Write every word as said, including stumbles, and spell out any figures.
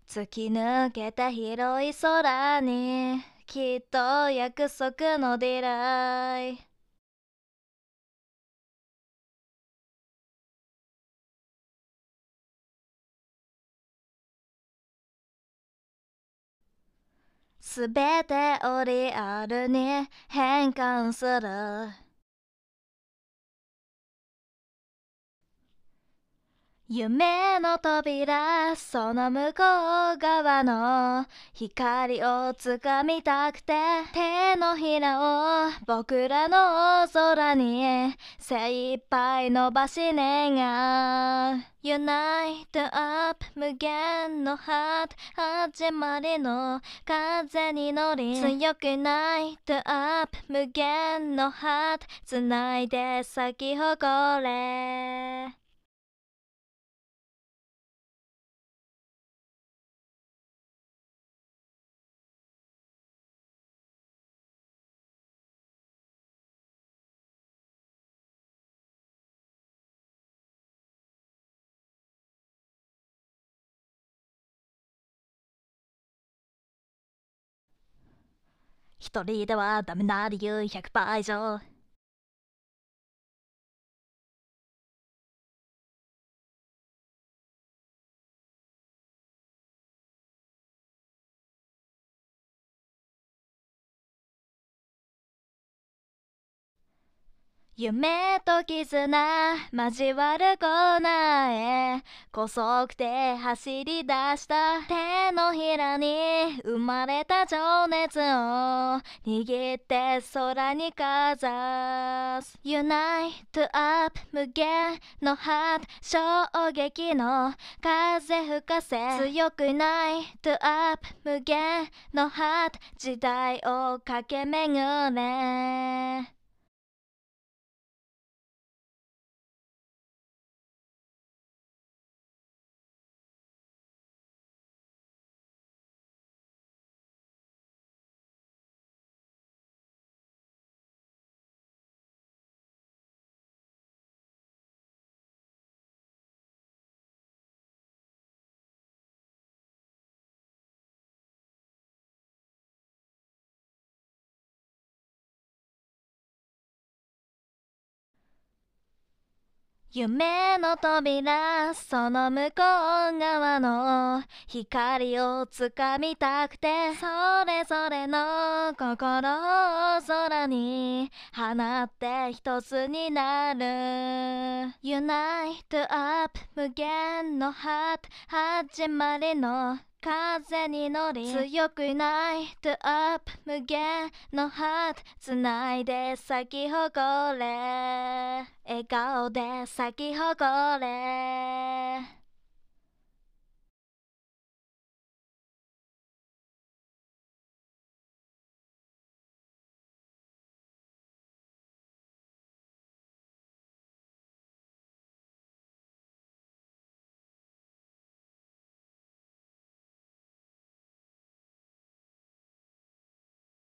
突き抜けた広い空にきっと約束のディライ。すべてをリアルに変換する。夢の扉、その向こう側の光をつかみたくて、手のひらを僕らの空に精一杯伸ばし願う。 Unite up 無限のハート、始まりの風に乗り、強く Unite up 無限のハート、繋いで咲き誇れ。一人ではダメな理由ひゃくパーセント以上。夢と絆交わるコーナーへ高速で走り出した。手のひらに生まれた情熱を握って空にかざす。 Unite up 無限のハート、衝撃の風吹かせ、強く Unite up 無限のハート、時代を駆け巡れ。夢の扉、その向こう側の光をつかみたくて、それぞれの心を空に放って一つになる。 Unite up 無限のハート、始まりの風に乗り、強く Unite up 無限のハート、繋いで咲き誇れ。笑顔で咲き誇れ。